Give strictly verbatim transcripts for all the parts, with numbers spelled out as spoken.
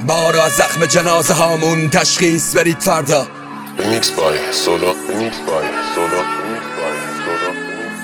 ما رو از زخم جنازه هامون تشخیص برید فردا. Remix by Solo. Remix by Solo. Remix by Solo.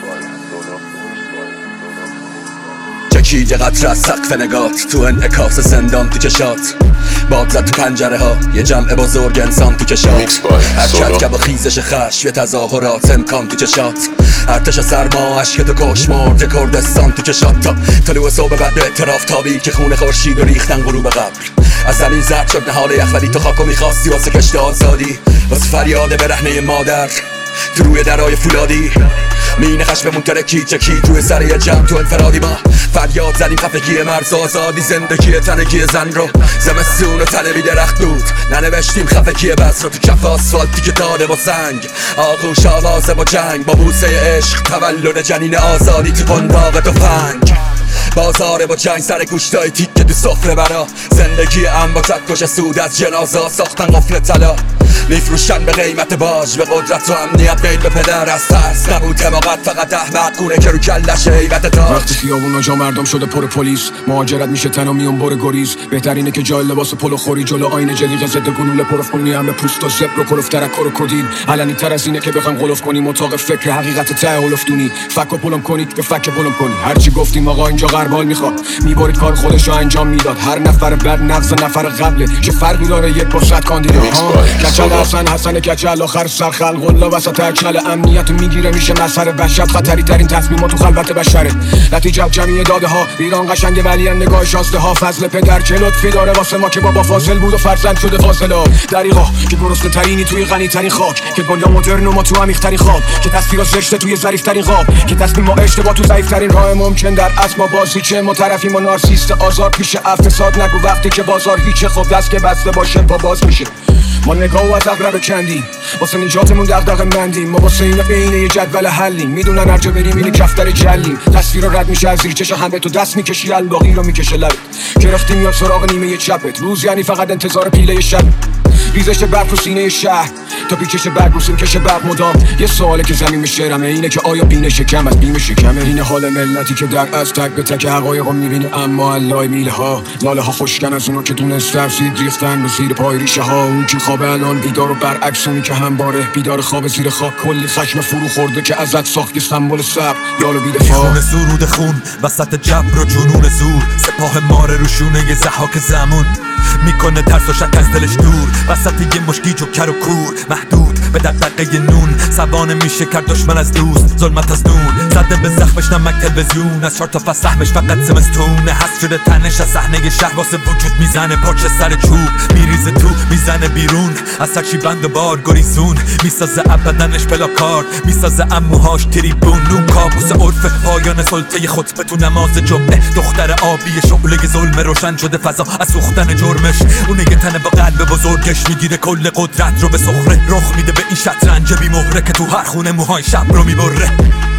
چکید یه قطره از سقف نگات، تو انعکاس زندان تو چشات. باد زد تو پنجره ها، یه جمع بزرگ انسان تو کشات. حرکت که با خیزش خشم، یه تظاهرات امکان تو چشات. ارتش سرما، عشق تو کشمرد کردستان تو چشات. تا طلوع صبح بعد به اعتراف تابی که خون خورشید و ریختن غروب قبر. از زمین زرد شد نهال یخ، ولی تو خاکو میخواستی واسه کشت آزادی، واسه فریاد برهنه مادر تو روی درای فولادی. مین خشممون ترکی چکی توی سر یه جمع تو انفرادی. ما فریاد زدیم خفگی مرز آزادی، زندگی تنگی زن رو زمستون و تنه بی درخت بود. ننوشتیم خفگی بس رو تو کف آسفالتی که داده با سنگ. آغوش آوازه با جنگ، با بوسه عشق تولد جنین آزادی تو قنداق تفنگ. بازاره با جنگ سر گوشتای تیکه تو سفره برا. زندگی ام با چکش سود از جنازه ساختن قفل طلا. میفروشن به قیمت باج، به قدرت و امنیت قید به پدر. از ترس نبود حماقت، فقط احمد خونه که رو کلش هیبت تاج. وقتی خیابونا جا مردم شده پر پلیس، مهاجرت میشه تن و میون بر گریز. بهترینه که جای لباس پلو خوری جلو آینه جلیقه ضد گلوله پرف کنی. همه پوست و زبر و کلوف ترک و کدید. علنی تر از اینه که بخوام قلوف کنیم اتاق فکر حقیقت ته هلفدونی. فک و پلم کنید که فک پلم کنی. هرچی گفتیم آقا اینجا غربال میخواد، میبرید کار خودشو انجام میداد. هر نفر بعد نقض نفر قبله، چه فرقی داره یک با صد کاندیدا. کچل حسن حسن کچل آخر سر خلق الله وسط اکل امنیت میگیره میشه مسئله وحشت. خطری ترین تصمیمات تو خلوت بشره. نتیجه جمعی داده ها. ایران قشنگ ولی نگاه شازده ها. فضل پدر چه لطفی داره واسه ما که بابا فاضل بود و فرزند شده فاضلا. دریغا که گرسنه ترینی توی غنی ترین خاک، که دنیا مدرن و ما تو عمیق ترین خواب، که تصویر زشته توی ظریف ترین خواب، که تصمیم ما اشتباه تو ضعیف ترین راه ممکن. در اصل ما بازی چه ما طرفیم و نارسیست آزار پیش افساد. نگو وقتی که بازار هیچه، خب دست که بسته باشه با باز میشه. ما نگاه و از اقرب کندیم واسه نجاتمون دغدغه مندیم. ما واسه اینا بینه یه جدول حلیم، میدونن هر جا بریم اینه کفتر جلیم. تصویر رو رد میشه از زیر چش همه، تو دست میکشی الباقی رو میکشه لبت. گرفتی میاد سراغ نیمه چپت، روز یعنی فقط انتظار پیله شب. ریزش برف رو سینه شهر تا پیچش برگ رو سیم کشه برق مدام. یه سواله که زمین شعرمه اینه که آیا بین شکم از بیم شکمه؟ اینه حال ملتی که در از تک به تک حقایق میبینه، اما علای میله ها لاله ها خوشکن از اونو که دونست رفسید ریختن به زیر پای ریشه ها. اون که خواب الان بیدار و برعکس اونی که همباره بیدار خواب زیر خاک. کلی خشم فرو خورده که ازت ساخت سمبل صبر یالو بیدفاع. خون سرود خون وسط جبر و جنون زور، سپاه ماره روشونه یه زحاک زمون. میکنه ترس و شک از دلش دور، وسط یه مشکی جوکر و کور. محدود به دقدقه نون، سوانه میشه کرد دشمن از دوست. ظلمت از نور زده به زخمش نمک تلویزیون. از چهار تا فصل سهمش فقط زمستونه. حس شده تنش از صحنه شهر واسه وجود میزنه. پاچه سر چوب میریزه تو میزنه بیرون. از سرچی بند و بار گریزون میسازه ابدنش پلاکارد. میسازه اموهاش تریبون. نون کابوس عرف پایان سلطه خطبه تو نماز جمعه. دختر آبی شعله ظلم روشن شده فضا از سوختن جرمش. اونه یه تنه با قلب بزرگش میگیره کل قدرت رو به سخره. رخ میده به این شطرنج بی مهره که تو هر خونه موهای شب رو میبره.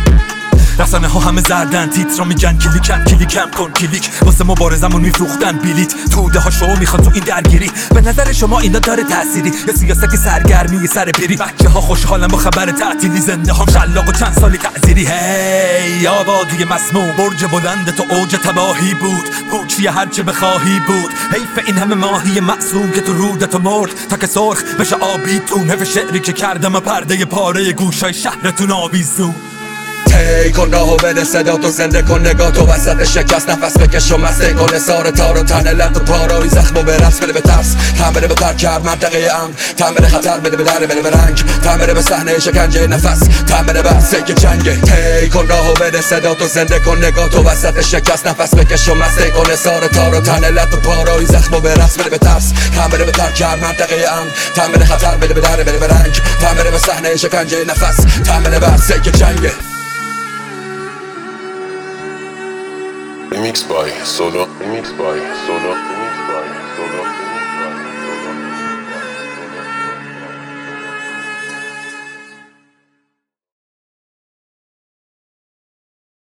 رسانه ها همه زردن، تیترا میگن کلیکن کلیکم کن کلیک. واسه مبارزمون میفروختن بلیت، توده ها شما میخوان تو این درگیری. به نظر شما اینا داره تأثیری یا سیاست که سرگرمی سر پیری؟ بچه ها خوشحالن با خبر تعطیلی، زنده هم شلاق و چند سالی تعذیری. هی آبادی مسموم، برج بلند تو اوج تباهی بود. پوچی هرچه بخواهی بود. حیف این همه ماهی معصوم که تو رودتو مرد تا که سرخ بشه آبیتون. حیف شعری که کردم پرده پاره گوشای شهرتون آویزون. تی کن راهو بده صدا تو، زنده کن نگاه تو وسط شکست. نفس بکش و مسته کن اصار تار و تنه لط و پارایی زخم و برس. بده به ترس تم بده به ترکب منطقه ام، تم بده خطر بده به در بده به رنگ. تم بده به صحنه شکنجه نفس، تم بده بحثه که جنگه. تی کن راهو بده صدا تو، زنده کن نگاه تو وسط شکست. نفس بکش و مسته کن اصار تار و تنه لط و پارایی زخم و برس. بده به ترس تم بده به ترکب منطقه ام، تم بده خطر بده به در بده به رنگ. تم بده به صحنه شکنجه نفس، تم بده بحثه که جنگه. Remix by Solo. Remix by Solo.